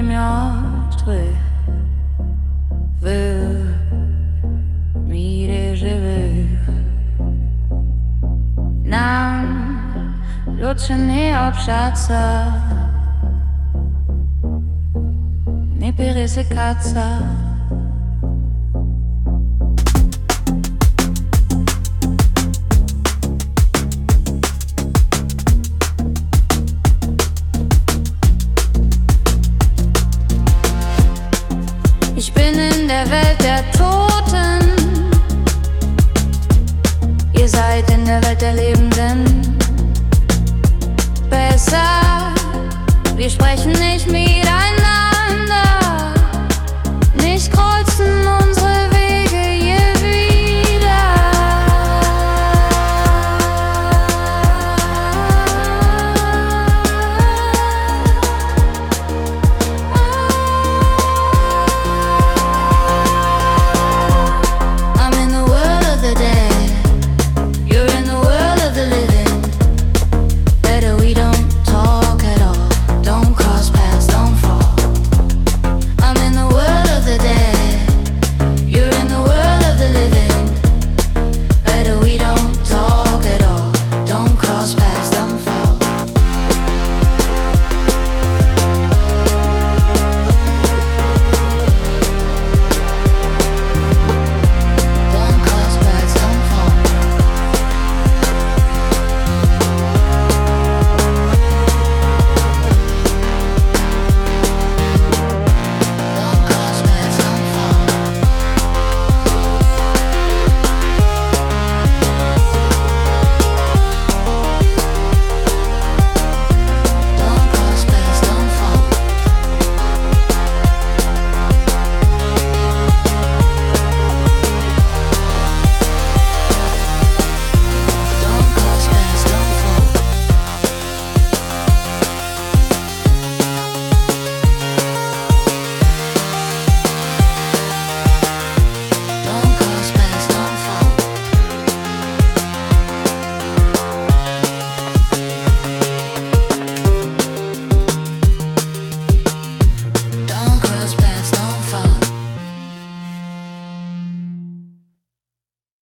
gli altri, mire je veux. Nam luce nie obszaca, nie perysykaca. Ich bin in der Welt der Toten, ihr seid in der Welt der Lebenden. Besser, wir sprechen nicht miteinander.